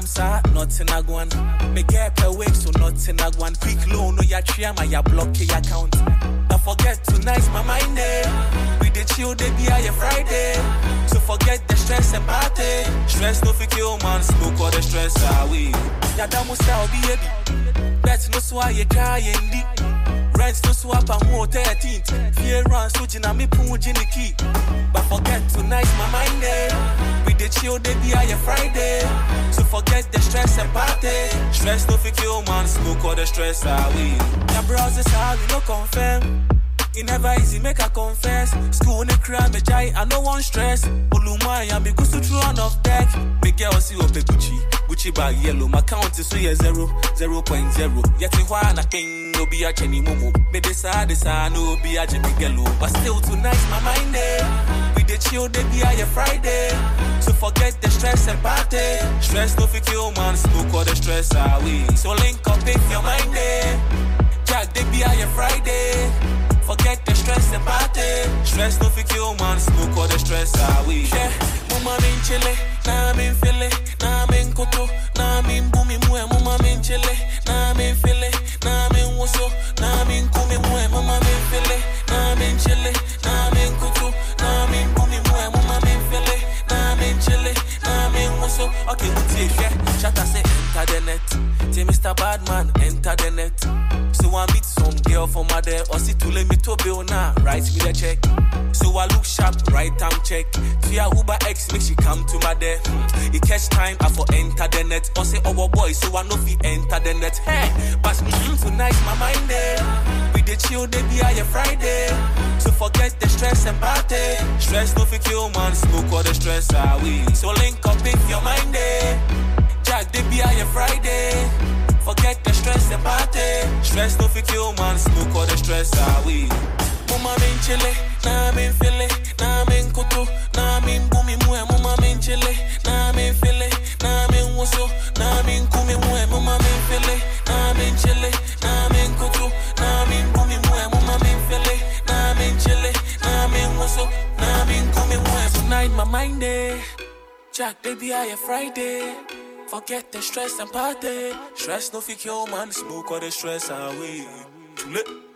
sir, not in a one. Me get per week, so not in a one. Quick loan, no ya tria, my ya block your account. Don't forget tonight's my mind day. We the chill, they be a Friday. So forget the stress and party. Stress no fi kill man, smoke all the stress away. Ya damu style be heavy. Bet no swa ye crying deep. Rents no swap and more 13th. Fear runs so jina me punji ni key. But forget tonight's my mind day. We the chill, they be a Friday. So forget the stress and party. Stress no fi kill man, smoke all the stress away. Ya browsers how we no confirm. It never easy, make a confess. School in the crime, me jai, I no one stress. Olumaya, me go to run off deck. Me girl see up a Gucci bag yellow. My count is 0.0. Yet in one a king, no be a chenny momo. Me decide, no be a jimmy gello. But still tonight's my mind day. We the chill, they be a Friday. So forget the stress and party. Stress no fi kill man, smoke all the stress away. So link up if your mind day. Jack, they be a Friday. Forget the stress and party. Stress no fi kill man, smoke all the stress away. Yeah, mama min chile, na min file, na min koto, na min bumi mwe. Mama min chile, na min file, na min woso, na min kumi mwe. Mama min file, na min chile, na min koto, na min bumi mwe. Mama min file, na min chile, na min woso. Okay, we take yeah. Shatta say enter the net. Say Mr. Badman enter the net. So I meet some girl from my there, or see to let me to bill now, write me the check. So I look sharp, right time check. To your Uber X, make she come to my there. It catch time, I for enter the net. Or say, oh boy, so I know if he enter the net. Hey, but tonight my mind there. We the chill, they be a Friday. So forget the stress and party. Stress no fi kill man, smoke all the stress away. So link up if your mind there. Jack, they be a Friday. Forget the stress and party. Stress no fi kill man, smoke all the stress away. Mama min chile, na min file, na min koto, na min bumi mwe. Mama min chile, na min file, na min woso, na min kumi mwe. Mama min file, na min chile, na min koto, na min bumi mwe. Mama min file, na min chile, na min woso, na min kumi mwe. Tonight my mind day, Jack baby I a Friday. Forget the stress and party. Stress no fi kill man, smoke all the stress away. Too late.